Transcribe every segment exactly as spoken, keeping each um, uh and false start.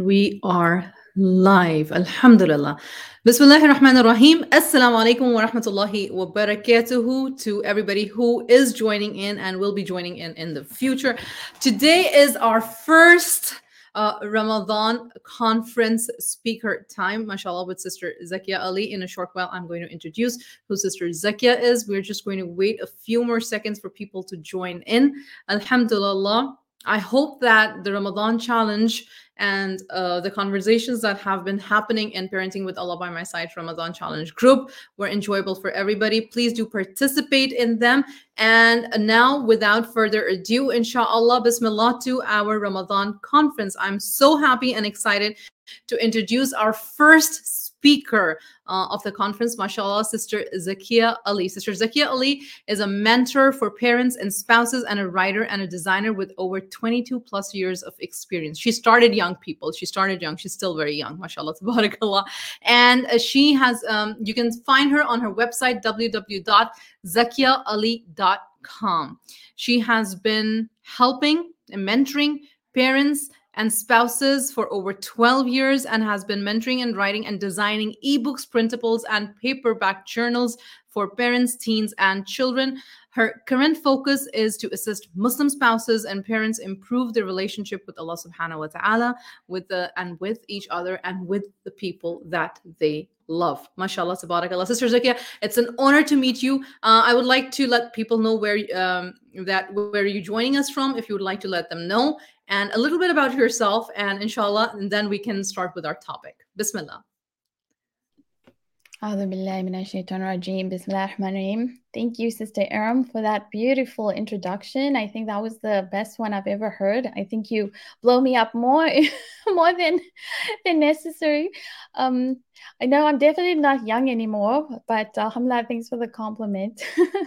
we are live. Alhamdulillah. Bismillahir Rahmanir Rahim. Assalamu alaikum wa rahmatullahi wa barakatuhu to everybody who is joining in and will be joining in in the future. Today is our first uh, Ramadan conference speaker time, mashallah, with Sister Zakia Ali. In a short while, I'm going to introduce who Sister Zakia is. We're just going to wait a few more seconds for people to join in. Alhamdulillah. I hope that the Ramadan challenge and uh, the conversations that have been happening in Parenting with Allah by My Side Ramadan Challenge group were enjoyable for everybody. Please do participate in them. And now, without further ado, inshallah, bismillah, to our Ramadan conference. I'm so happy and excited to introduce our first speaker uh, of the conference, mashallah, Sister Zakia Ali. Sister Zakia Ali is a mentor for parents and spouses and a writer and a designer with over twenty-two plus years of experience. She started young, people. She started young. She's still very young, mashallah, tabarakallah. And uh, she has, um, you can find her on her website, w w w dot zakia ali dot com. She has been helping and mentoring parents and spouses for over twelve years and has been mentoring and writing and designing ebooks, printables, and paperback journals for parents, teens, and children. Her current focus is to assist Muslim spouses and parents improve their relationship with Allah subhanahu wa ta'ala, with the and with each other and with the people that they love. MashaAllah, tabarakallah. Sister Zakia, it's an honor to meet you. Uh, I would like to let people know where um, that where you're joining us from, if you would like to let them know, and a little bit about yourself, and inshallah, and then we can start with our topic. Bismillah. Thank you, Sister Aram, for that beautiful introduction. I think that was the best one I've ever heard. I think you blow me up more, more than, than necessary. Um, I know I'm definitely not young anymore, but alhamdulillah, thanks for the compliment.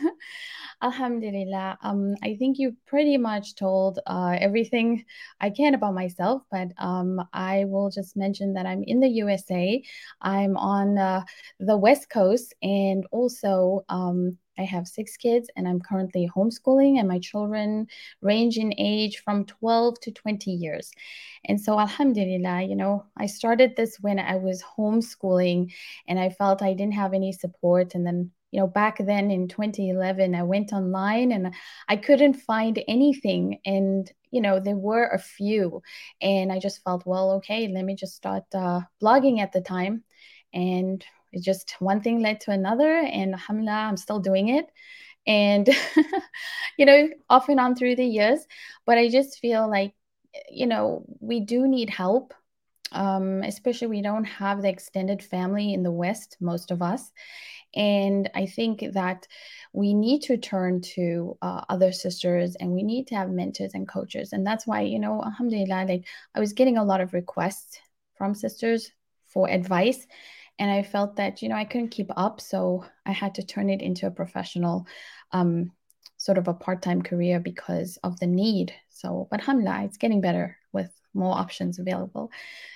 Alhamdulillah. Um, I think you pretty much told uh, everything I can about myself, but um, I will just mention that I'm in the U S A. I'm on uh, the West Coast, and also um, I have six kids, and I'm currently homeschooling, and my children range in age from twelve to twenty years. And so, alhamdulillah, you know, I started this when I was homeschooling, and I felt I didn't have any support, and then you know, back then in twenty eleven, I went online and I couldn't find anything. And, you know, there were a few. And I just felt, well, okay, let me just start uh, blogging at the time. And it just one thing led to another. And alhamdulillah, I'm still doing it. And, you know, off and on through the years. But I just feel like, you know, we do need help. Um, especially we don't have the extended family in the West, most of us. And I think that we need to turn to uh, other sisters, and we need to have mentors and coaches. And that's why, you know, alhamdulillah, like I was getting a lot of requests from sisters for advice. And I felt that, you know, I couldn't keep up. So I had to turn it into a professional, um, sort of a part-time career because of the need. So, but alhamdulillah, it's getting better with more options available.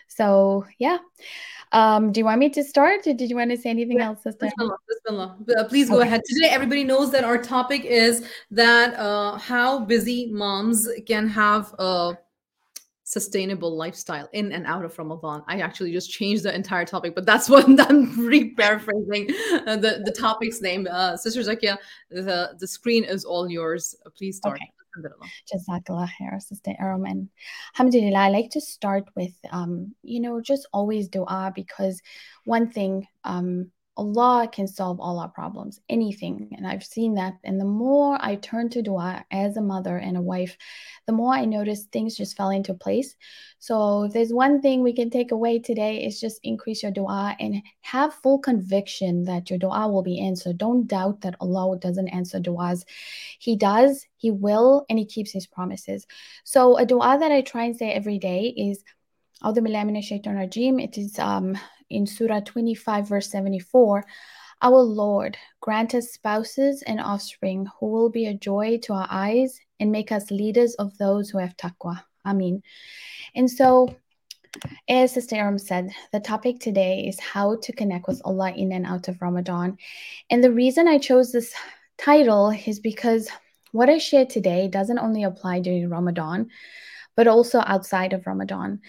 So, yeah. Um, do you want me to start, or did you want to say anything yeah, else, Sister? Bismillah, Bismillah. Please go okay. ahead. Today, everybody knows that our topic is that uh, how busy moms can have a sustainable lifestyle in and out of Ramadan. I actually just changed the entire topic, but that's what I'm re-paraphrasing uh, the, the topic's name. Uh, Sister Zakia, the, the screen is all yours. Uh, please start. Okay. Jazakallah khair, Sister Aram. And alhamdulillah, I like to start with, um, you know, just always dua, because one thing, um, Allah can solve all our problems, anything. And I've seen that. And the more I turn to dua as a mother and a wife, the more I notice things just fell into place. So if there's one thing we can take away today, is just increase your dua and have full conviction that your dua will be answered. Don't doubt that Allah doesn't answer duas. He does, He will, and He keeps His promises. So a dua that I try and say every day is, A'udhu billahi minash shaitanir rajeem. It is um, in Surah twenty-five, verse seventy-four. Our Lord, grant us spouses and offspring who will be a joy to our eyes and make us leaders of those who have taqwa. Ameen. And so, as Sister Aram said, the topic today is how to connect with Allah in and out of Ramadan. And the reason I chose this title is because what I share today doesn't only apply during Ramadan, but also outside of Ramadan.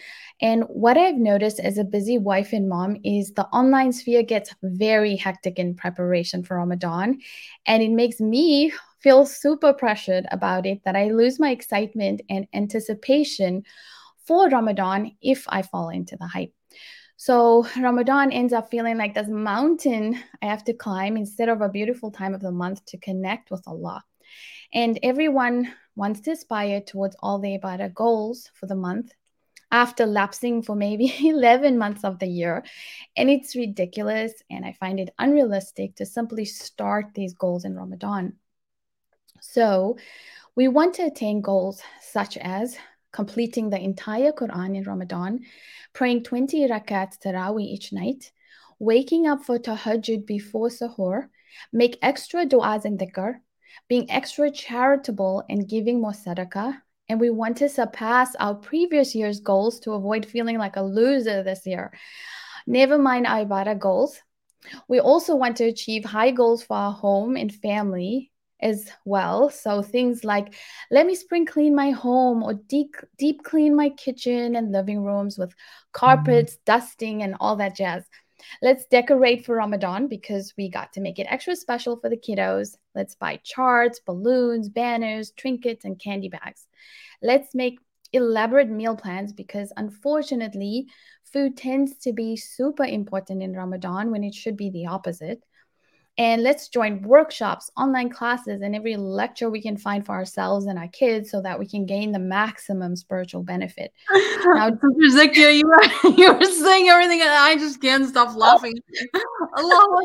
And what I've noticed as a busy wife and mom is the online sphere gets very hectic in preparation for Ramadan. And it makes me feel super pressured about it that I lose my excitement and anticipation for Ramadan if I fall into the hype. So Ramadan ends up feeling like this mountain I have to climb instead of a beautiful time of the month to connect with Allah. And everyone wants to aspire towards all the ibadah goals for the month after lapsing for maybe eleven months of the year. And it's ridiculous, and I find it unrealistic to simply start these goals in Ramadan. So we want to attain goals such as completing the entire Quran in Ramadan, praying twenty rakats Taraweeh each night, waking up for tahajjud before suhoor, make extra du'as and dhikr, being extra charitable and giving more sadaqah. And we want to surpass our previous year's goals to avoid feeling like a loser this year. Never mind our ibadah goals. We also want to achieve high goals for our home and family as well. So things like, let me spring clean my home or deep, deep clean my kitchen and living rooms with carpets, mm-hmm. dusting, and all that jazz. Let's decorate for Ramadan because we got to make it extra special for the kiddos. Let's buy charts, balloons, banners, trinkets, and candy bags. Let's make elaborate meal plans because unfortunately, food tends to be super important in Ramadan when it should be the opposite. And let's join workshops, online classes, and every lecture we can find for ourselves and our kids so that we can gain the maximum spiritual benefit. Now, Zakia, you were, you were saying everything and I just can't stop laughing. Allah,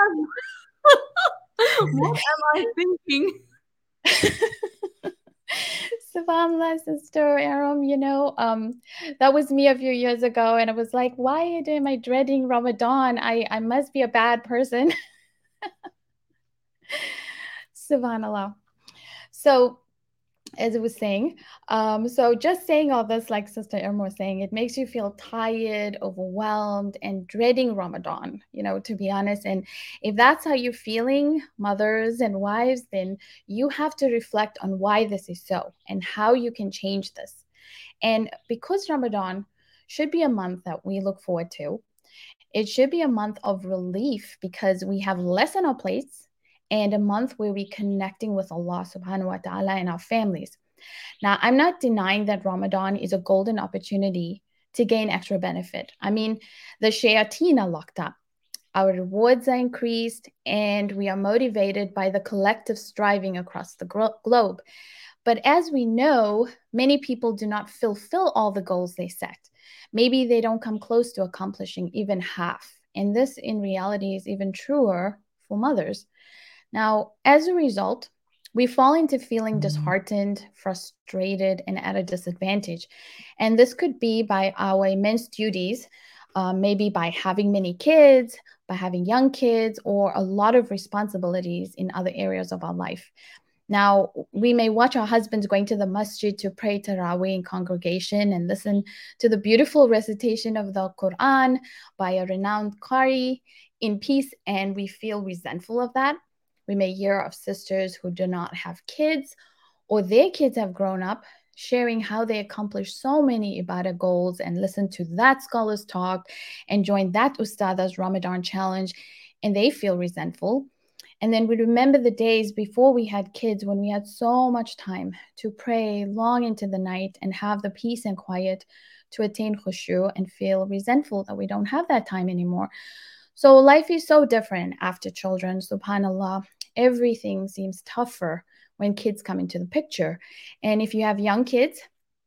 what am I thinking? SubhanAllah, Sister Aram, you know, um, that was me a few years ago, and I was like, why am I dreading Ramadan? I, I must be a bad person. SubhanAllah. So, as I was saying, um, so just saying all this, like Sister Irma was saying, it makes you feel tired, overwhelmed, and dreading Ramadan, you know, to be honest. And if that's how you're feeling, mothers and wives, then you have to reflect on why this is so and how you can change this. And because Ramadan should be a month that we look forward to, it should be a month of relief because we have less on our plates, and a month where we're connecting with Allah subhanahu wa ta'ala and our families. Now, I'm not denying that Ramadan is a golden opportunity to gain extra benefit. I mean, the shayateen are locked up, our rewards are increased, and we are motivated by the collective striving across the gro- globe. But as we know, many people do not fulfill all the goals they set. Maybe they don't come close to accomplishing even half. And this, in reality, is even truer for mothers. Now, as a result, we fall into feeling disheartened, frustrated, and at a disadvantage. And this could be by our immense duties, uh, maybe by having many kids, by having young kids, or a lot of responsibilities in other areas of our life. Now, we may watch our husbands going to the masjid to pray Taraweeh in congregation and listen to the beautiful recitation of the Quran by a renowned Qari in peace, and we feel resentful of that. We may hear of sisters who do not have kids or their kids have grown up, sharing how they accomplished so many ibadah goals and listen to that scholar's talk and join that ustada's Ramadan challenge, and they feel resentful. And then we remember the days before we had kids when we had so much time to pray long into the night and have the peace and quiet to attain khushu and feel resentful that we don't have that time anymore. So life is so different after children, subhanAllah. Everything seems tougher when kids come into the picture. And if you have young kids,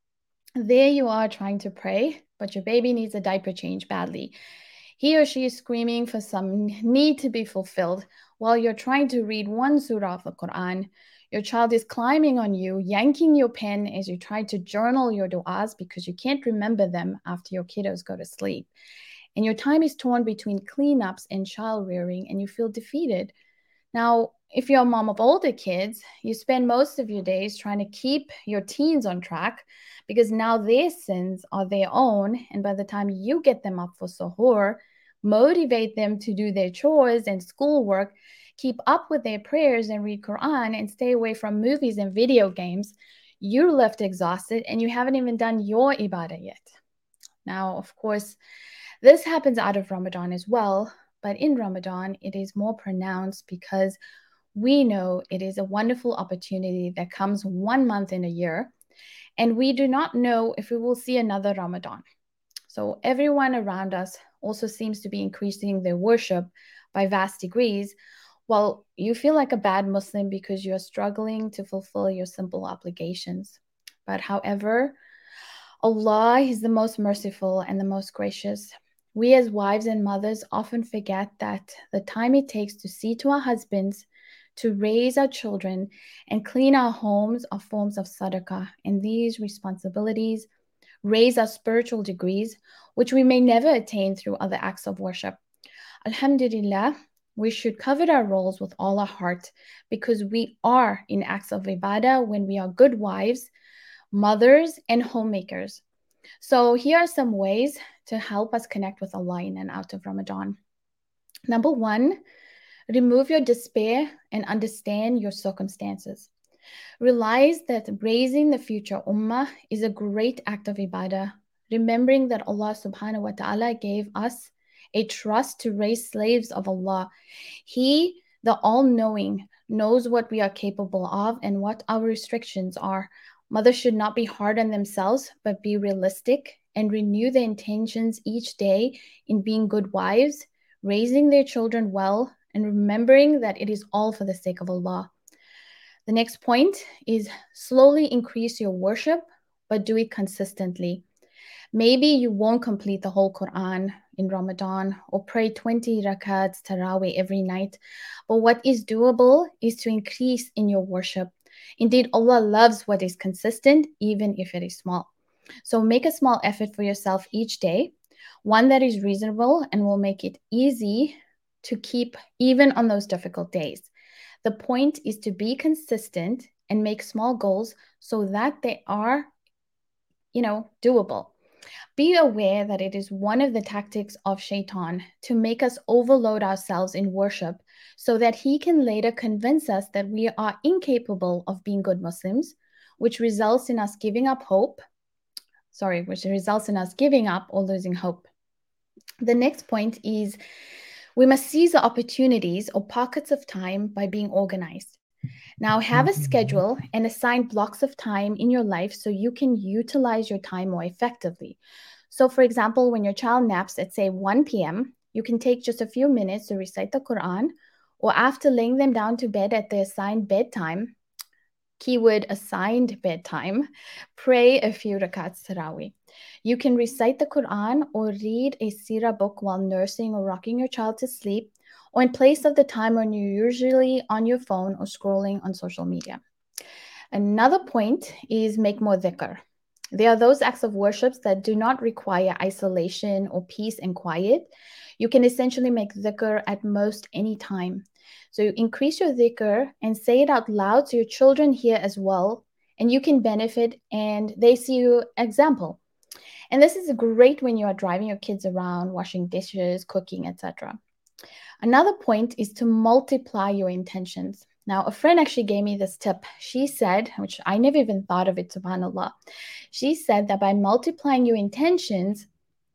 there you are trying to pray, but your baby needs a diaper change badly. He or she is screaming for some need to be fulfilled while you're trying to read one surah of the Quran. Your child is climbing on you, yanking your pen as you try to journal your du'as because you can't remember them after your kiddos go to sleep. And your time is torn between cleanups and child rearing, and you feel defeated. Now, if you're a mom of older kids, you spend most of your days trying to keep your teens on track because now their sins are their own. And by the time you get them up for suhoor, motivate them to do their chores and schoolwork, keep up with their prayers and read Quran, and stay away from movies and video games, you're left exhausted and you haven't even done your ibadah yet. Now, of course, this happens out of Ramadan as well, but in Ramadan, it is more pronounced because we know it is a wonderful opportunity that comes one month in a year, and we do not know if we will see another Ramadan. So everyone around us also seems to be increasing their worship by vast degrees, while you feel like a bad Muslim because you're struggling to fulfill your simple obligations. But however, Allah is the most merciful and the most gracious. We as wives and mothers often forget that the time it takes to see to our husbands, to raise our children, and clean our homes are forms of sadaqah. And these responsibilities raise our spiritual degrees, which we may never attain through other acts of worship. Alhamdulillah, we should covet our roles with all our heart because we are in acts of ibadah when we are good wives, mothers, and homemakers. So here are some ways to help us connect with Allah in and out of Ramadan. Number one, remove your despair and understand your circumstances. Realize that raising the future ummah is a great act of ibadah, remembering that Allah subhanahu wa ta'ala gave us a trust to raise slaves of Allah. He, the all-knowing, knows what we are capable of and what our restrictions are. Mothers should not be hard on themselves, but be realistic and renew their intentions each day in being good wives, raising their children well, and remembering that it is all for the sake of Allah. The next point is slowly increase your worship, but do it consistently. Maybe you won't complete the whole Quran in Ramadan or pray twenty rakats Taraweeh every night, but what is doable is to increase in your worship. Indeed, Allah loves what is consistent, even if it is small. So make a small effort for yourself each day, one that is reasonable and will make it easy to keep even on those difficult days. The point is to be consistent and make small goals so that they are, you know, doable. Be aware that it is one of the tactics of Shaitan to make us overload ourselves in worship so that he can later convince us that we are incapable of being good Muslims, which results in us giving up hope. Sorry, which results in us giving up or losing hope. The next point is we must seize the opportunities or pockets of time by being organized. Now, have a schedule and assign blocks of time in your life so you can utilize your time more effectively. So, for example, when your child naps at, say, one p.m., you can take just a few minutes to recite the Quran, or after laying them down to bed at the assigned bedtime, keyword assigned bedtime, pray a few rakats Taraweeh. You can recite the Quran or read a seerah book while nursing or rocking your child to sleep, or in place of the time when you're usually on your phone or scrolling on social media. Another point is make more dhikr. There are those acts of worship that do not require isolation or peace and quiet. You can essentially make dhikr at most any time. So you increase your dhikr and say it out loud so your children hear as well, and you can benefit and they see your example. And this is great when you are driving your kids around, washing dishes, cooking, et cetera. Another point is to multiply your intentions. Now, a friend actually gave me this tip. She said, which I never even thought of it, subhanAllah. She said that by multiplying your intentions,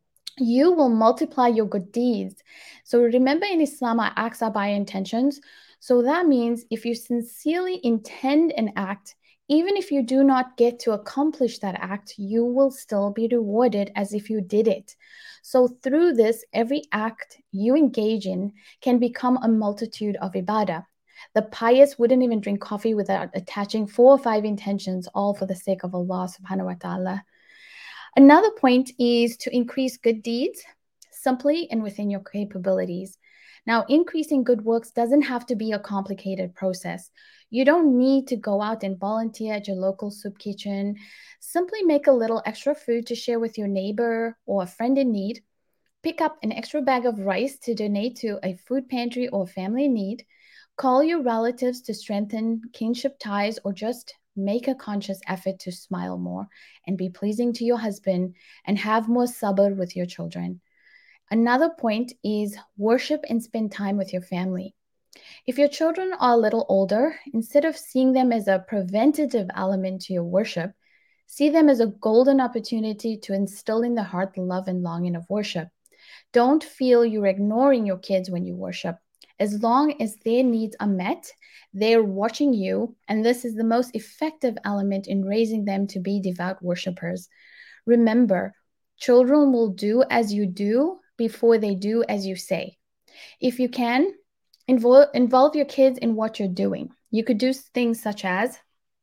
you will multiply your good deeds. So remember in Islam, our acts are by intentions. So that means if you sincerely intend an act, even if you do not get to accomplish that act, you will still be rewarded as if you did it. So through this, every act you engage in can become a multitude of ibadah. The pious wouldn't even drink coffee without attaching four or five intentions, all for the sake of Allah subhanahu wa ta'ala. Another point is to increase good deeds simply and within your capabilities. Now, increasing good works doesn't have to be a complicated process. You don't need to go out and volunteer at your local soup kitchen. Simply make a little extra food to share with your neighbor or a friend in need. Pick up an extra bag of rice to donate to a food pantry or family in need. Call your relatives to strengthen kinship ties, or just make a conscious effort to smile more and be pleasing to your husband and have more sabr with your children. Another point is worship and spend time with your family. If your children are a little older, instead of seeing them as a preventative element to your worship, See them as a golden opportunity to instill in the heart the love and longing of worship. Don't feel you're ignoring your kids when you worship. As long as their needs are met, they're watching you, and this is the most effective element in raising them to be devout worshipers. Remember, children will do as you do before they do as you say. If you can, involve, involve your kids in what you're doing. You could do things such as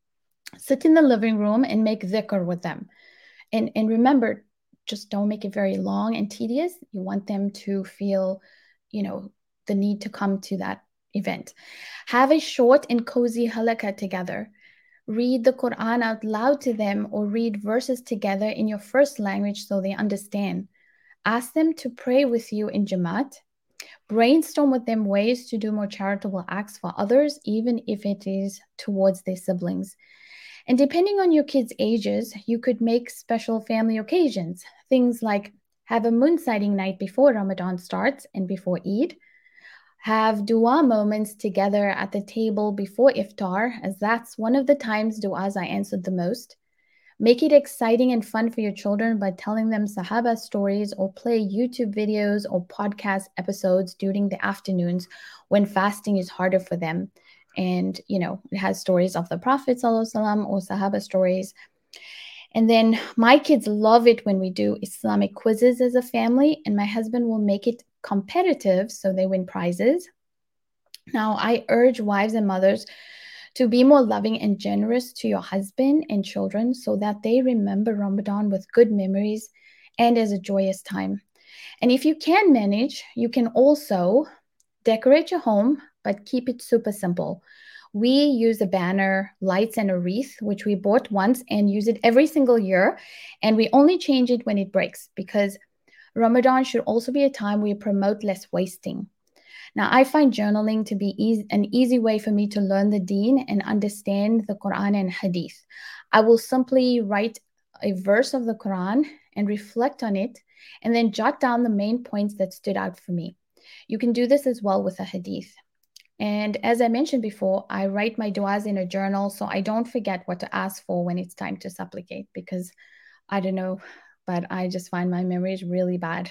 sit in the living room and make dhikr with them. And, and remember, just don't make it very long and tedious. You want them to feel, you know, the need to come to that event. Have a short and cozy halakha together. Read the Quran out loud to them or read verses together in your first language so they understand. Ask them to pray with you in Jamaat. Brainstorm with them ways to do more charitable acts for others, even if it is towards their siblings. And depending on your kids' ages, you could make special family occasions. Things like have a moon sighting night before Ramadan starts and before Eid. Have dua moments together at the table before iftar, as that's one of the times duas I answered the most. Make it exciting and fun for your children by telling them Sahaba stories or play YouTube videos or podcast episodes during the afternoons when fasting is harder for them. And, you know, it has stories of the Prophet ﷺ or Sahaba stories. And then my kids love it when we do Islamic quizzes as a family, and my husband will make it competitive so they win prizes. Now, I urge wives and mothers to be more loving and generous to your husband and children so that they remember Ramadan with good memories and as a joyous time. And if you can manage, you can also decorate your home, but keep it super simple. We use a banner, lights, and a wreath, which we bought once and use it every single year. And we only change it when it breaks because Ramadan should also be a time we promote less wasting. Now, I find journaling to be easy, an easy way for me to learn the deen and understand the Quran and Hadith. I will simply write a verse of the Quran and reflect on it, and then jot down the main points that stood out for me. You can do this as well with a Hadith. And as I mentioned before, I write my du'as in a journal so I don't forget what to ask for when it's time to supplicate, because I don't know, but I just find my memory is really bad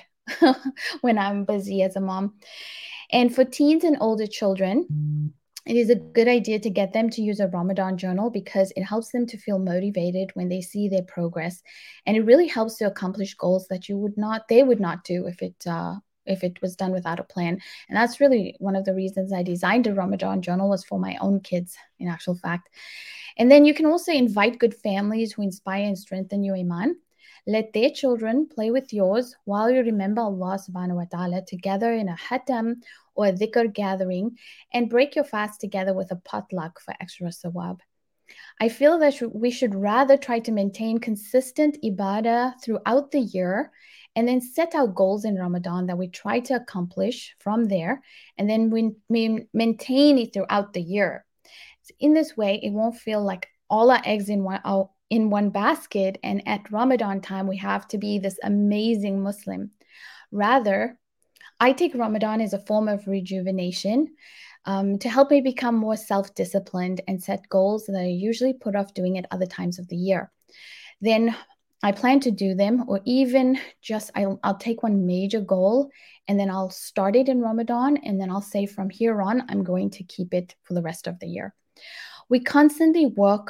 when I'm busy as a mom. And for teens and older children, it is a good idea to get them to use a Ramadan journal because it helps them to feel motivated when they see their progress. And it really helps to accomplish goals that you would not, they would not do if it, uh, if it was done without a plan. And that's really one of the reasons I designed a Ramadan journal, was for my own kids, in actual fact. And then you can also invite good families who inspire and strengthen your iman. Let their children play with yours while you remember Allah subhanahu wa ta'ala together in a hatam or a dhikr gathering, and break your fast together with a potluck for extra sawab. I feel that we should rather try to maintain consistent ibadah throughout the year and then set out goals in Ramadan that we try to accomplish from there, and then we, we maintain it throughout the year. So in this way, it won't feel like all our eggs in one, our, in one basket, and at Ramadan time, we have to be this amazing Muslim. Rather, I take Ramadan as a form of rejuvenation um, to help me become more self-disciplined and set goals that I usually put off doing at other times of the year. Then I plan to do them, or even just I'll, I'll take one major goal and then I'll start it in Ramadan, and then I'll say from here on, I'm going to keep it for the rest of the year. We constantly work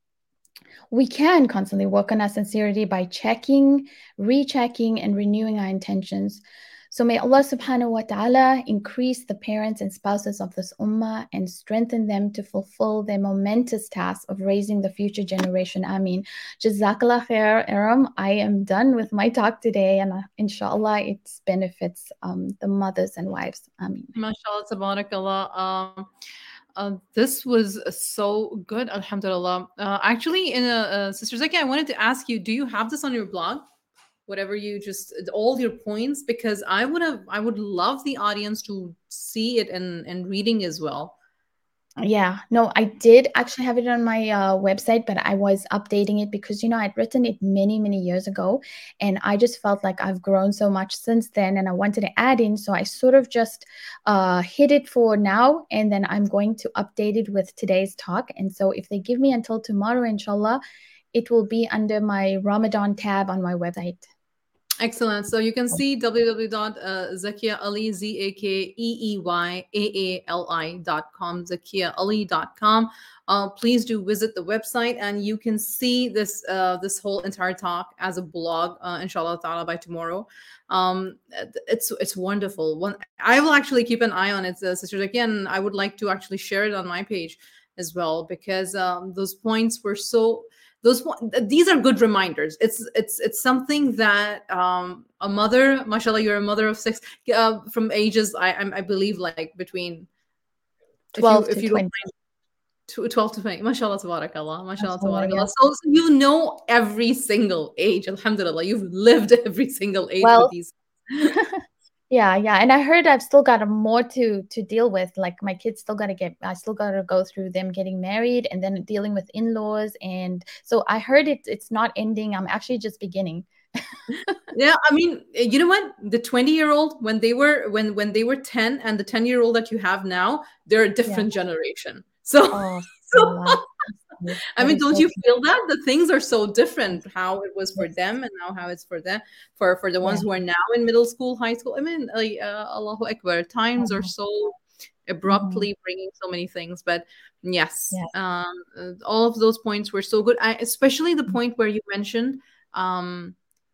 We can constantly work on our sincerity by checking, rechecking, and renewing our intentions. So may Allah subhanahu wa ta'ala increase the parents and spouses of this ummah and strengthen them to fulfill their momentous task of raising the future generation. Ameen. Jazakallah khair, Aram. I am done with my talk today, and uh, inshallah it benefits um, the mothers and wives. Ameen. MashaAllah, tabarakallah. Um, Uh, this was uh, so good, alhamdulillah. Uh, actually, in a, uh, Sister Zaki, I wanted to ask you, do you have this on your blog? Whatever you just, all your points, because I would have, I would love the audience to see it and, and reading as well. Yeah, no, I did actually have it on my uh, website, but I was updating it because, you know, I'd written it many, many years ago, and I just felt like I've grown so much since then, and I wanted to add in. So I sort of just uh, hid it for now, and then I'm going to update it with today's talk. And so if they give me until tomorrow, inshallah, it will be under my Ramadan tab on my website. Excellent. So you can see w w w dot zakia ali, Z A K E E Y A A L I dot com, zakia ali dot com. Uh, please do visit the website, and you can see this uh, this whole entire talk as a blog, uh, inshallah ta'ala, by tomorrow. Um, it's it's wonderful. One, I will actually keep an eye on it, uh, sisters. Again, I would like to actually share it on my page as well, because um, those points were so those these are good reminders. It's it's it's something that um a mother, mashallah, you're a mother of six, uh, from ages I I believe like between twelve if you, to if you twenty. Don't twelve to twenty, mashallah, tabarakallah, mashallah, tabarakallah. So, so you know every single age, alhamdulillah. You've lived every single age well, with these. Yeah, yeah. And I heard I've still got more to to deal with. Like my kids still got to get, I still got to go through them getting married and then dealing with in-laws. And so I heard it, it's not ending. I'm actually just beginning. Yeah, I mean, you know what? The twenty year old, when they were when when they were ten, and the ten year old that you have now, they're a different yeah. generation. So, oh, so I mean, don't you feel that the things are so different? How it was for yes. them, and now how it's for them, for for the ones yeah. who are now in middle school, high school. I mean, like, uh, Allahu Akbar, times uh-huh. are so abruptly mm-hmm. bringing so many things. But yes, yeah. um, all of those points were so good. I, especially the point where you mentioned. Um,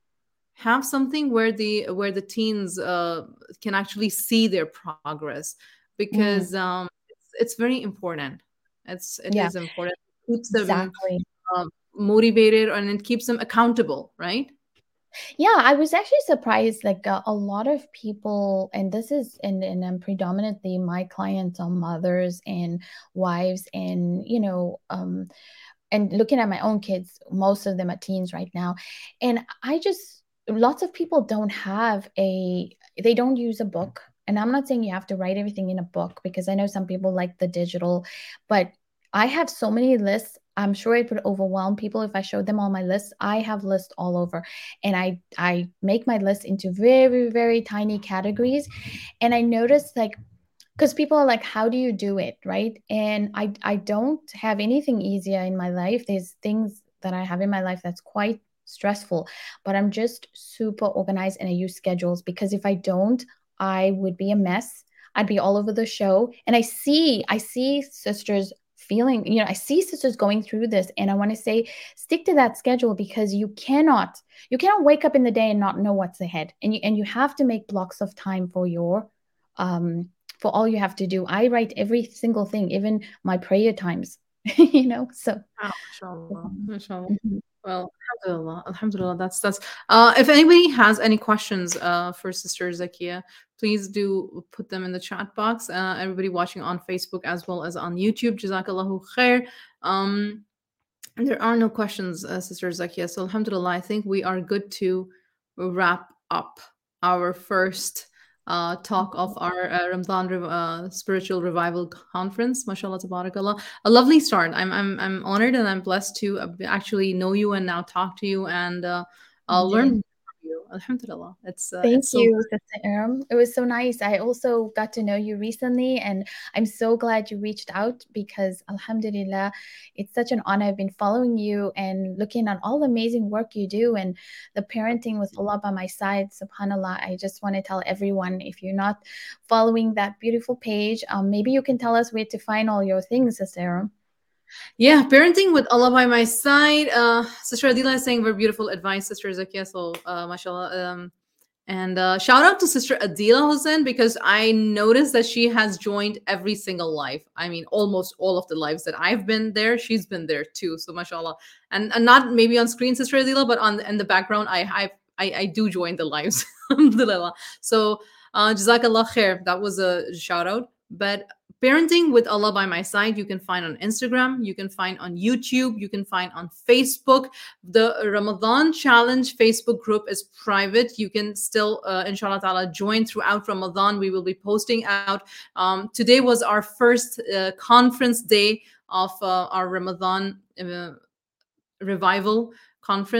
have something where the where the teens uh, can actually see their progress, because mm. um, it's, it's very important. It's it yeah. is important. It keeps them exactly. uh, motivated, and it keeps them accountable, right? Yeah, I was actually surprised. Like uh, a lot of people, and this is and and um, predominantly my clients are mothers and wives, and you know. Um, and looking at my own kids, most of them are teens right now, and I just. Lots of people don't have a, they don't use a book. And I'm not saying you have to write everything in a book, because I know some people like the digital, but I have so many lists. I'm sure it would overwhelm people if I showed them all my lists. I have lists all over, and I, I make my list into very, very tiny categories. And I noticed like, because people are like, how do you do it? Right. And I, I don't have anything easier in my life. There's things that I have in my life that's quite stressful, but I'm just super organized, and I use schedules, because if I don't, I would be a mess. I'd be all over the show. And I see, I see sisters feeling, you know, I see sisters going through this, and I want to say, stick to that schedule, because you cannot, you cannot wake up in the day and not know what's ahead. And you, and you have to make blocks of time for your, um, for all you have to do. I write every single thing, even my prayer times, you know, so. Oh, mashallah, mashallah. Mm-hmm. Well, alhamdulillah, alhamdulillah. That's that's. Uh, if anybody has any questions uh, for Sister Zakia, please do put them in the chat box. Uh, everybody watching on Facebook as well as on YouTube, Jazakallahu khair. Um, there are no questions, uh, Sister Zakia. So alhamdulillah, I think we are good to wrap up our first uh, talk of our uh, Ramadan uh, Spiritual Revival Conference. MashaAllah, tabarakallah. A lovely start. I'm I'm I'm honored and I'm blessed to actually know you and now talk to you and uh, uh, learn from you. Alhamdulillah. It's uh, thank it's so you, Sister Aram. It was so nice. I also got to know you recently, and I'm so glad you reached out, because alhamdulillah, it's such an honor. I've been following you and looking at all the amazing work you do, and the parenting with Allah by my side. Subhanallah. I just want to tell everyone, if you're not following that beautiful page, um, maybe you can tell us where to find all your things, Sister Aram. Yeah, parenting with Allah by my side. Uh, Sister Adila is saying very beautiful advice, Sister Zakia. So, uh, mashallah. Um, and uh, shout out to Sister Adila Hussein, because I noticed that she has joined every single live. I mean, almost all of the lives that I've been there, she's been there too. So, mashallah. And, and not maybe on screen, Sister Adila, but on in the background, I I I, I do join the lives. Alhamdulillah. So, uh, Jazakallah khair. That was a shout out. But parenting with Allah by my side, you can find on Instagram, you can find on YouTube, you can find on Facebook. The Ramadan Challenge Facebook group is private. You can still, uh, inshallah ta'ala, join throughout Ramadan. We will be posting out. Um, today was our first uh, conference day of uh, our Ramadan uh, revival conference.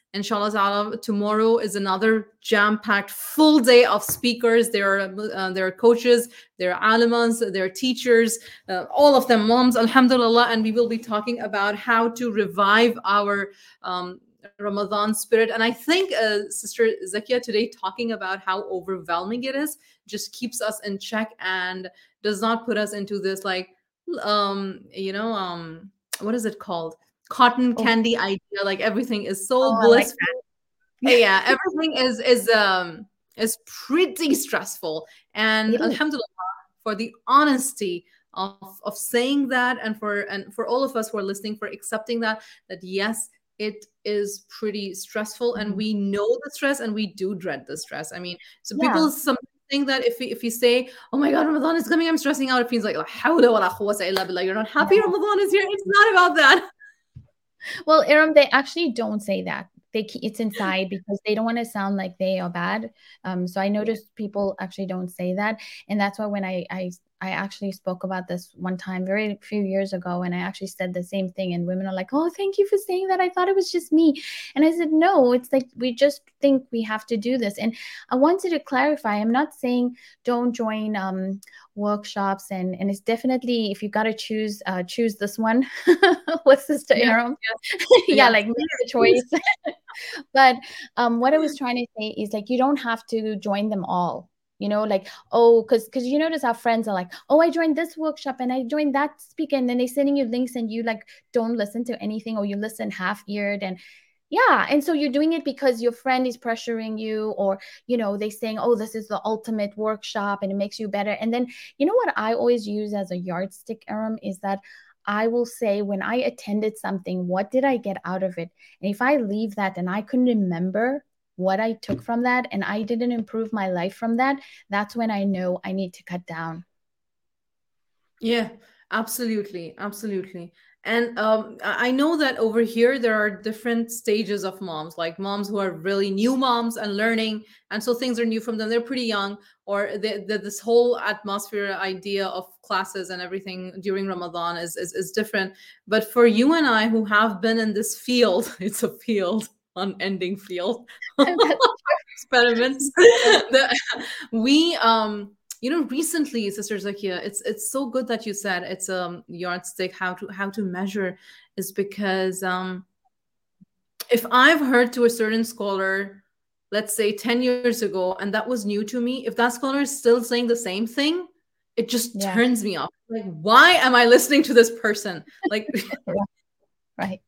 Inshallah ta'ala, tomorrow is another jam-packed full day of speakers. There are uh, there are coaches, there are alimans, there are teachers, uh, all of them moms, alhamdulillah, and we will be talking about how to revive our um, Ramadan spirit. And I think uh, Sister Zakia today talking about how overwhelming it is just keeps us in check and does not put us into this like um you know um what is it called, cotton Oh, candy idea, like everything is so oh, I like blissful. Yeah, everything is is um is pretty stressful, and it is. alhamdulillah for the honesty of of saying that, and for and for all of us who are listening for accepting that that yes, it is pretty stressful, and Mhm. we know the stress and we do dread the stress. I mean, so Yeah. people sometimes think that if we if we say, oh my god, Ramadan is coming, I'm stressing out, it feels like "La hawla wa la quwwata illa billah," you're not happy Yeah. Ramadan is here. It's not about that. Well, Iram, they actually don't say that. They keep, it's inside because they don't want to sound like they are bad. Um, so I Yeah. noticed people actually don't say that, and that's why when I I I actually spoke about this one time, very few years ago, and I actually said the same thing, and women are like, "Oh, thank you for saying that. I thought it was just me," and I said, "No, it's like we just think we have to do this." And I wanted to clarify. I'm not saying don't join um, workshops, and and it's definitely if you got to choose, uh, choose this one with Sister Yes, Iram. yes, Yeah, yes. like make the Please. choice. But um, what I was trying to say is like you don't have to join them all. You know, like, oh, because because you notice our friends are like, oh, I joined this workshop and I joined that speaker, and then they sending you links and you like don't listen to anything, or you listen half-eared. And yeah, and so you're doing it because your friend is pressuring you, or you know, they saying, oh, this is the ultimate workshop and it makes you better. And then you know what I always use as a yardstick, Aram, is that I will say when I attended something, what did I get out of it? And if I leave that and I couldn't remember what I took from that and I didn't improve my life from that, that's when I know I need to cut down. Yeah, absolutely, absolutely. And um, I I know that over here there are different stages of moms, like moms who are really new moms and learning, and so things are new from them. They're pretty young, or the, the, this whole atmosphere idea of classes and everything during Ramadan is, is is different. But for you and I, who have been in this field, it's a field, unending field, experiments. the, we um you know recently, Sister Zakia, it's it's so good that you said it's a yardstick how to how to measure, is because um if I've heard to a certain scholar, let's say ten years ago, and that was new to me, if that scholar is still saying the same thing, it just Yeah. turns me off. Like, why am I listening to this person? Like, Right.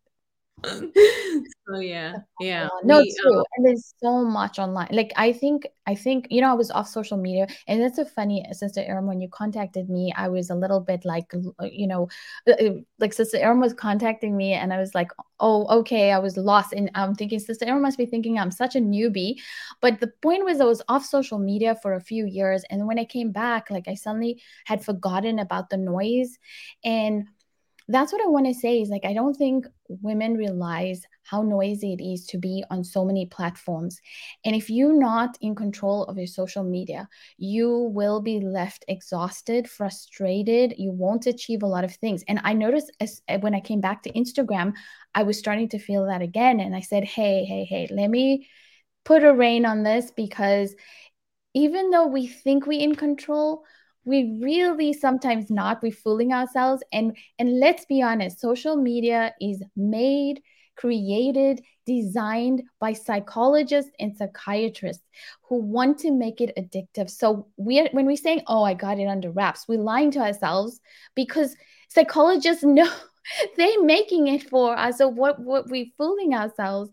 so yeah, yeah, Yeah, no, we uh, true. And there's so much online. Like I think, I think, you know, I was off social media, and that's a funny, Sister Erin, when you contacted me, I was a little bit like, uh, you know, uh, uh, like Sister Erin was contacting me, and I was like, oh, okay, I was lost, and I'm thinking Sister Erin must be thinking I'm such a newbie. But the point was, I was off social media for a few years, and when I came back, like I suddenly had forgotten about the noise, and that's what I want to say is like, I don't think women realize how noisy it is to be on so many platforms. And if you're not in control of your social media, you will be left exhausted, frustrated. You won't achieve a lot of things. And I noticed as, when I came back to Instagram, I was starting to feel that again. And I said, hey, hey, hey, let me put a rein on this, because even though we think we're in control, we really sometimes not. We're fooling ourselves. And and let's be honest, social media is made, created, designed by psychologists and psychiatrists who want to make it addictive. So we when we're saying, oh, I got it under wraps, we're lying to ourselves, because psychologists know they're making it for us. So what what we're fooling ourselves.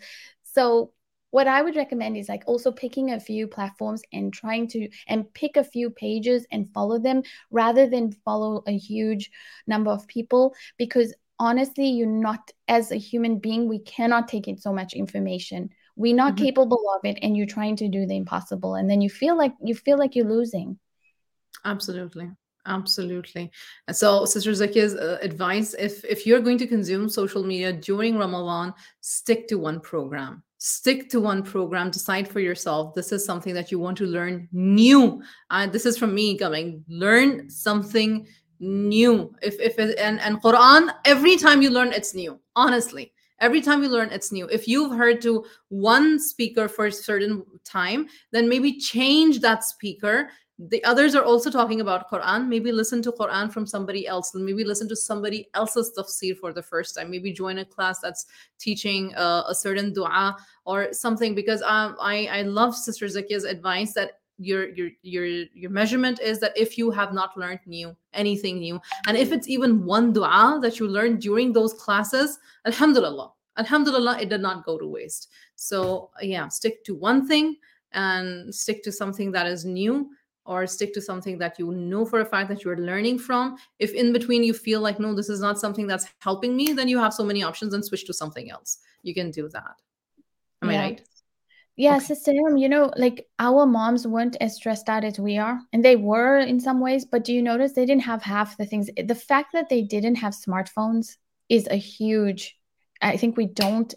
So what I would recommend is like also picking a few platforms and trying to and pick a few pages and follow them, rather than follow a huge number of people, because honestly, you're not, as a human being, we cannot take in so much information. We're not mhm. capable of it, and you're trying to do the impossible, and then you feel like you feel like you're losing. Absolutely. Absolutely. And so, Sister Zakia's uh, advice, if if you're going to consume social media during Ramadan, stick to one program. Stick to one program. Decide for yourself. This is something that you want to learn new. Uh, this is from me coming. Learn something new. If if it, and and Quran, every time you learn, it's new. Honestly, Every time you learn, it's new. If you've heard to one speaker for a certain time, then maybe change that speaker. The others are also talking about Quran. Maybe listen to Quran from somebody else. Maybe listen to somebody else's tafsir for the first time. Maybe join a class that's teaching uh, a certain dua or something. Because um, I I love Sister Zakia's advice that your your your your measurement is that if you have not learned new anything new, and if it's even one dua that you learned during those classes, alhamdulillah, alhamdulillah, it did not go to waste. So yeah, stick to one thing and stick to something that is new, or stick to something that you know for a fact that you're learning from. If in between you feel like, no, this is not something that's helping me, then you have so many options, and switch to something else. You can do that. Am Yeah. I right? Yeah, Okay. Sister Him, you know, like our moms weren't as stressed out as we are, and they were in some ways, but do you notice they didn't have half the things? The fact that they didn't have smartphones is a huge, I think we don't,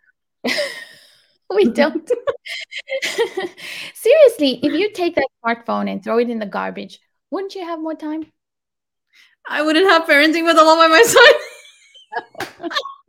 we don't. Seriously, if you take that smartphone and throw it in the garbage, wouldn't you have more time? I wouldn't have parenting with Allah by my side.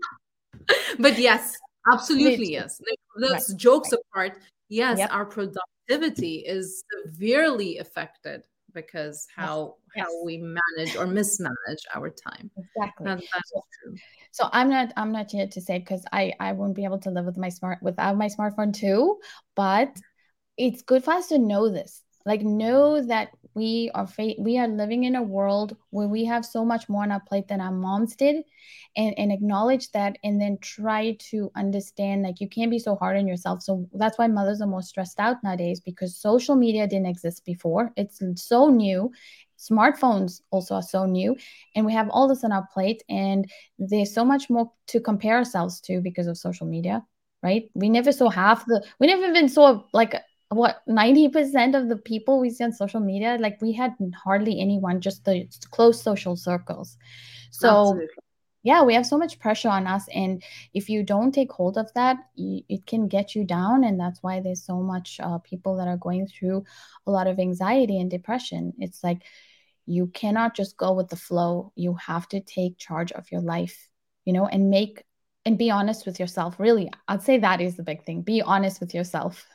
But yes, absolutely yes. Like, let's Right. jokes apart. Yes, Yep. our productivity is severely affected because Yes. how Yes. how we manage or mismanage our time. Exactly. That, that's So, true. so I'm not I'm not here to say, because I I won't be able to live with my smart without my smartphone too, but it's good for us to know this. Like, know that we are fa- we are living in a world where we have so much more on our plate than our moms did, and, and acknowledge that, and then try to understand, like, you can't be so hard on yourself. So that's why mothers are more stressed out nowadays, because social media didn't exist before. It's so new. Smartphones also are so new, and we have all this on our plate, and there's so much more to compare ourselves to because of social media, right? We never saw half the, we never even saw like what ninety percent of the people we see on social media, like we had hardly anyone, just the close social circles. So Absolutely. yeah, we have so much pressure on us, and if you don't take hold of that, it can get you down, and that's why there's so much uh, people that are going through a lot of anxiety and depression. It's like, you cannot just go with the flow. You have to take charge of your life, you know, and make and be honest with yourself. Really, I'd say that is the big thing. Be honest with yourself.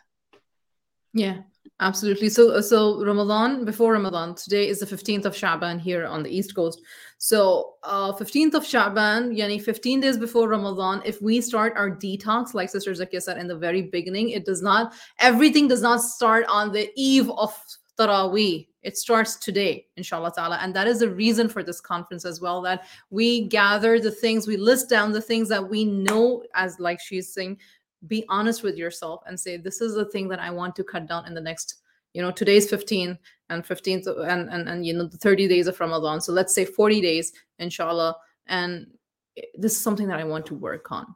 Yeah, absolutely. So, so Ramadan, before Ramadan, today is the fifteenth of Sha'ban here on the East Coast. So, uh, fifteenth of Sha'ban, yani fifteen days before Ramadan, if we start our detox, like Sister Zakia said in the very beginning, it does not, everything does not start on the eve of Taraweeh. It starts today, inshallah ta'ala. And that is the reason for this conference as well, that we gather the things, we list down the things that we know, as like she's saying, be honest with yourself and say, this is the thing that I want to cut down in the next, you know, today's fifteen and fifteenth and, and and you know the thirty days of Ramadan. So let's say forty days, inshallah. And this is something that I want to work on.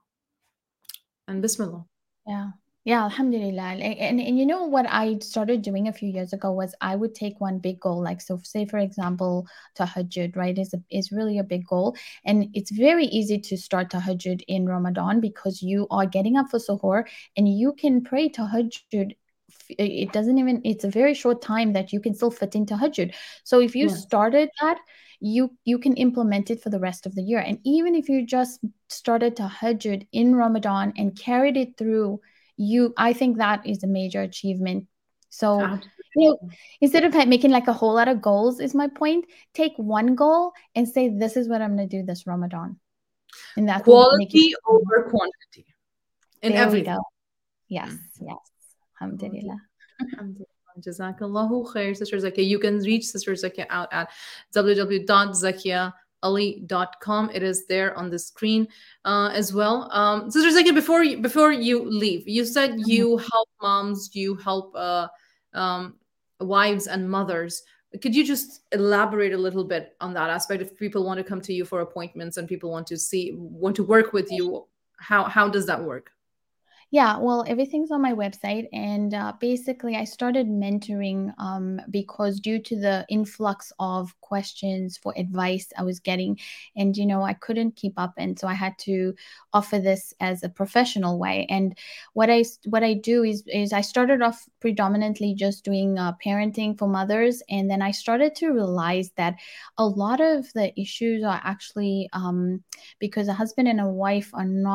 And Bismillah. Yeah. Yeah, alhamdulillah. And, and, and you know what I started doing a few years ago was I would take one big goal. Like, so say, for example, tahajjud, right, is, a, is really a big goal. And it's very easy to start tahajjud in Ramadan because you are getting up for suhoor and you can pray tahajjud. It doesn't even, it's a very short time that you can still fit in tahajjud. So if you Yeah. started that, you you can implement it for the rest of the year. And even if you just started tahajjud in Ramadan and carried it through, you I think that is a major achievement. So, Absolutely. you know, instead of making like a whole lot of goals, is my point, take one goal and say, this is what I'm going to do this Ramadan. And that will make you. Quality over quantity in There we everything. go. Yes, Mm. yes. Alhamdulillah. Alhamdulillah. Jazakallahu khair, Sister Zakia. You can reach Sister Zakia out at w w w dot zakia ali dot com. It is there on the screen uh, as well. Um, Sister Zakia, before you, before you leave, you said Mhm. you help moms, you help uh, um, wives and mothers. Could you just elaborate a little bit on that aspect? If people want to come to you for appointments and people want to see, want to work with you, how how does that work? Yeah, well, everything's on my website. And uh, basically, I started mentoring um, because due to the influx of questions for advice I was getting, and, you know, I couldn't keep up. And so I had to offer this as a professional way. And what I, what I do is, is I started off predominantly just doing uh, parenting for mothers. And then I started to realize that a lot of the issues are actually um, because a husband and a wife are not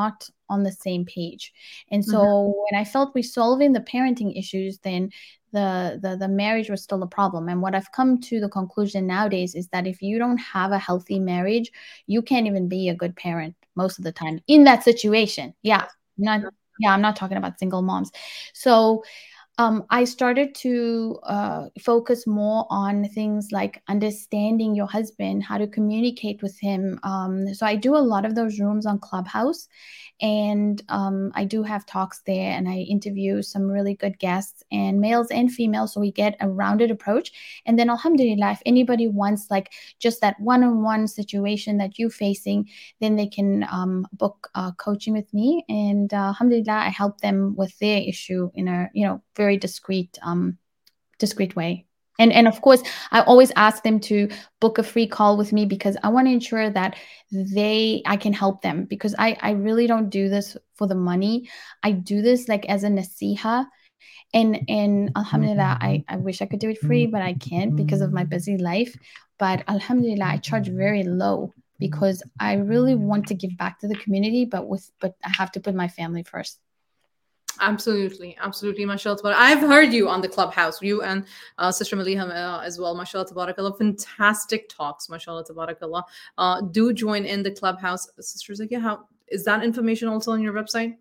on the same page. And so mm-hmm. when I felt resolving the parenting issues, then the, the the marriage was still a problem. And what I've come to the conclusion nowadays is that if you don't have a healthy marriage, you can't even be a good parent most of the time in that situation. Yeah, not yeah, I'm not talking about single moms. So Um, I started to uh, focus more on things like understanding your husband, how to communicate with him. Um, so I do a lot of those rooms on Clubhouse, and um, I do have talks there, and I interview some really good guests, and males and females, so we get a rounded approach. And then alhamdulillah, if anybody wants like just that one-on-one situation that you're facing, then they can um, book uh, coaching with me, and uh, alhamdulillah, I help them with their issue in a, you know, very discreet um discreet way. And and of course I always ask them to book a free call with me, because I want to ensure that they I can help them, because I I really don't do this for the money. I do this like as a nasiha. And and alhamdulillah, I, I wish I could do it free, but I can't because of my busy life. But alhamdulillah, I charge very low because I really want to give back to the community, but with but I have to put my family first. Absolutely, absolutely, mashallah. But I've heard you on the Clubhouse, you and uh, Sister Maliha uh, as well, mashallah, tabarakallah. Fantastic talks, mashallah, tabarakallah. Uh, do join in the Clubhouse. Sister Zakia, how is that information also on your website?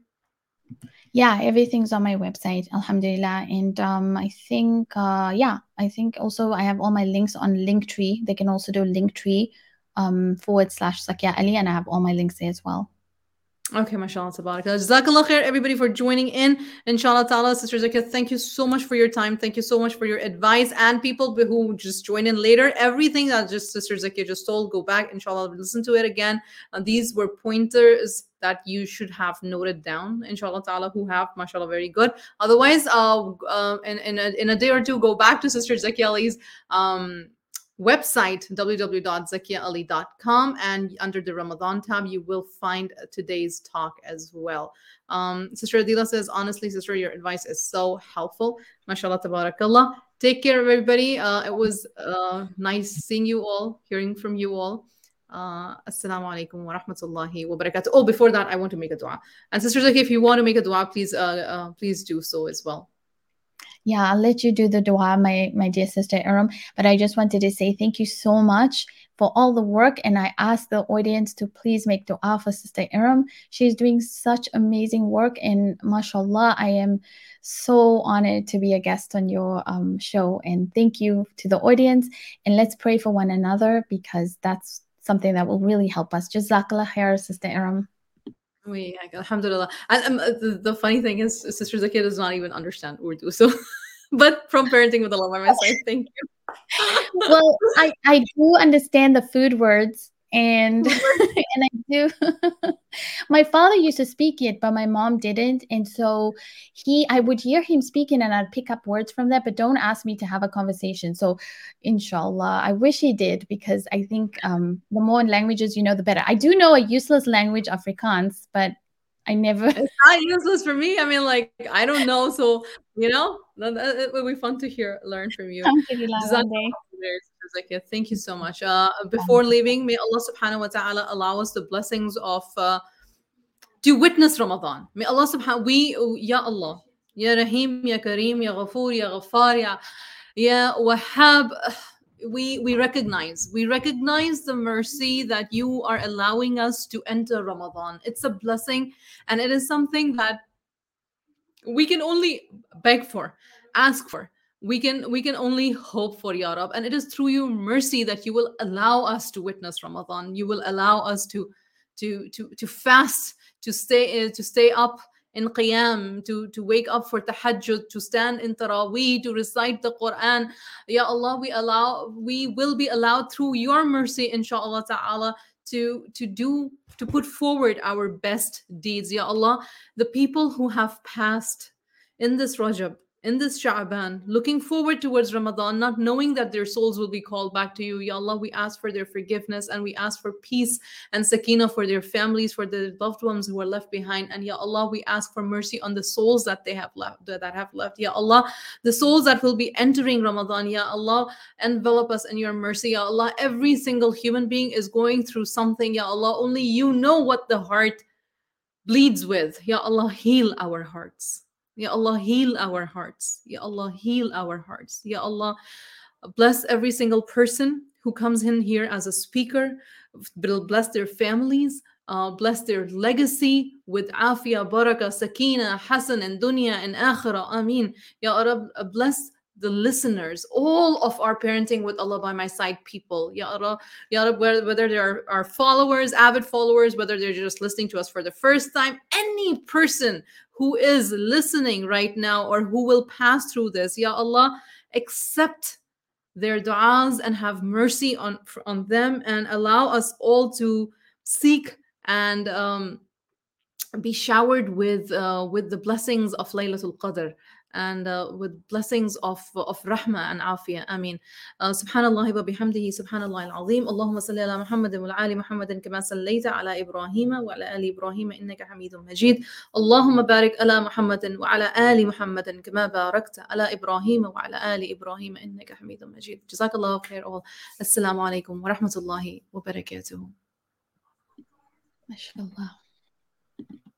Yeah, everything's on my website, alhamdulillah. And um, I think, uh, yeah, I think also I have all my links on Linktree. They can also do Linktree um, forward slash Zakia Ali, and I have all my links there as well. Okay, mashallah, tabarakallah. Jazakallah khair, everybody, for joining in. Inshallah ta'ala, Sister Zakia, thank you so much for your time. Thank you so much for your advice. And people who just join in later, everything that just Sister Zakia just told, go back, inshallah, listen to it again. Uh, these were pointers that you should have noted down, inshallah ta'ala, who have, mashallah, very good. Otherwise, uh, uh, in, in, a, in a day or two, go back to Sister Zakia Ali's um, website, w w w dot zakia ali dot com, and under the Ramadan tab you will find today's talk as well. um Sister Adila says, honestly, sister, your advice is so helpful, mashallah, tabarakallah. Take care, everybody. Uh it was uh nice seeing you all, hearing from you all. uh Assalamu alaikum wa rahmatullahi wa barakatuh. Oh, before that, I want to make a dua, and Sister Zakia, if you want to make a dua, please uh, uh please do so as well. Yeah, I'll let you do the dua, my, my dear Sister Aram. But I just wanted to say thank you so much for all the work. And I ask the audience to please make dua for Sister Aram. She's doing such amazing work. And mashallah, I am so honored to be a guest on your um, show. And thank you to the audience. And let's pray for one another, because that's something that will really help us. Jazakallah khair, Sister Aram. We, alhamdulillah. And um, the, the funny thing is, Sister Zakia does not even understand Urdu. So, but from Parenting with Allah by my side, thank you. Well, I, I do understand the food words, and and I do. My father used to speak it, but my mom didn't, and so he, I would hear him speaking, and I'd pick up words from that. But don't ask me to have a conversation. So, inshallah, I wish he did, because I think um, the more languages you know, the better. I do know a useless language, Afrikaans, but I never. It's not useless for me. I mean, like, I don't know, so you know, it will be fun to hear, learn from you. Thank you so much. Uh, before leaving, may Allah subhanahu wa ta'ala allow us the blessings of uh, to witness Ramadan. May Allah subhanahu, we, Ya Allah, Ya Rahim, Ya Kareem, Ya Ghafoor, Ya Ghaffar, Ya, Ya Wahhab, we we recognize, we recognize the mercy that you are allowing us to enter Ramadan. It's a blessing, and it is something that we can only beg for, ask for. We can we can only hope for, Ya Rab. And it is through your mercy that you will allow us to witness Ramadan. You will allow us to to to to fast, to stay uh, to stay up in qiyam, to to wake up for tahajjud, to stand in tarawih, to recite the Quran. Ya Allah, we allow we will be allowed through your mercy, inshallah ta'ala, to to do to put forward our best deeds. Ya Allah, the people who have passed in this Rajab, in this Sha'ban, looking forward towards Ramadan, not knowing that their souls will be called back to you, Ya Allah, we ask for their forgiveness, and we ask for peace and sakeenah for their families, for the loved ones who are left behind. And Ya Allah, we ask for mercy on the souls that they have left, that have left. Ya Allah, the souls that will be entering Ramadan, Ya Allah, envelop us in your mercy. Ya Allah, every single human being is going through something. Ya Allah, only you know what the heart bleeds with. Ya Allah, heal our hearts. Ya Allah, heal our hearts. Ya Allah, heal our hearts. Ya Allah, bless every single person who comes in here as a speaker. Bless their families. Uh, bless their legacy with afia, baraka, sakina, hasan, and dunya and akhirah. Ameen. Ya Rab, bless the listeners, all of our Parenting with Allah by My Side people. Ya Rab, Ya Rab, whether they are our followers, avid followers, whether they're just listening to us for the first time, any person who is listening right now or who will pass through this, Ya Allah, accept their du'as and have mercy on, on them, and allow us all to seek and um, be showered with uh, with the blessings of Laylatul Qadr, and uh, with blessings of of rahmah and afiyah. Ameen. Uh, Subhanallah wa bihamdihi, subhanallah al-azim. Allahumma salli ala Muhammadin wa ala ali Muhammadin kama sallaita ala Ibrahim wa ala ali Ibrahim innaka Hamidum Majid. Allahumma barik ala Muhammadin wa ala ali Muhammadin kama barakta ala Ibrahim wa ala ali Ibrahim innaka Hamidum Majid. Jazakallahu khair all. Assalamu alaikum wa rahmatullahi wa barakatuhu. MashaAllah.